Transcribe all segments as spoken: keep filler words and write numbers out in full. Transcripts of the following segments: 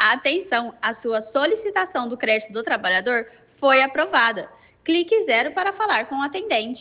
Atenção, a sua solicitação do crédito do trabalhador foi aprovada. Clique zero para falar com o atendente.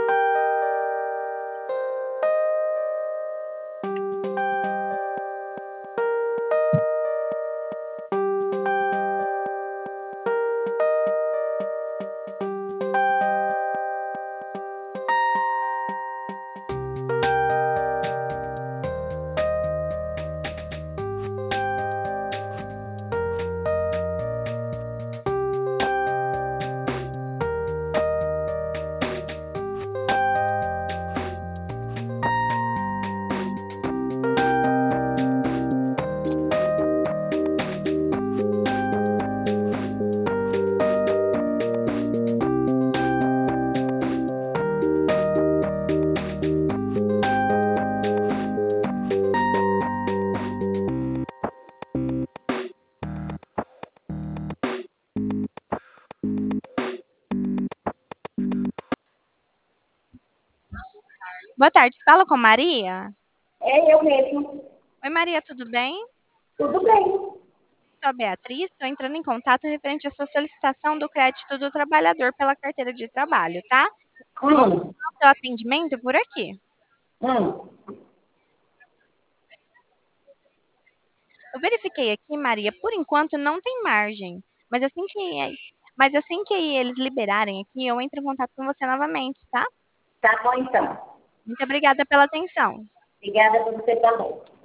Boa tarde, fala com Maria? É eu mesmo. Oi, Maria, tudo bem? Tudo bem. Sou a Beatriz, estou entrando em contato referente à sua solicitação do crédito do trabalhador pela carteira de trabalho, tá? Vou Hum, marcar o seu atendimento por aqui. hum. Eu verifiquei aqui, Maria, por enquanto não tem margem, mas assim que, mas assim que eles liberarem aqui, eu entro em contato com você novamente, tá? Tá bom, então. Muito obrigada pela atenção. Obrigada por você também.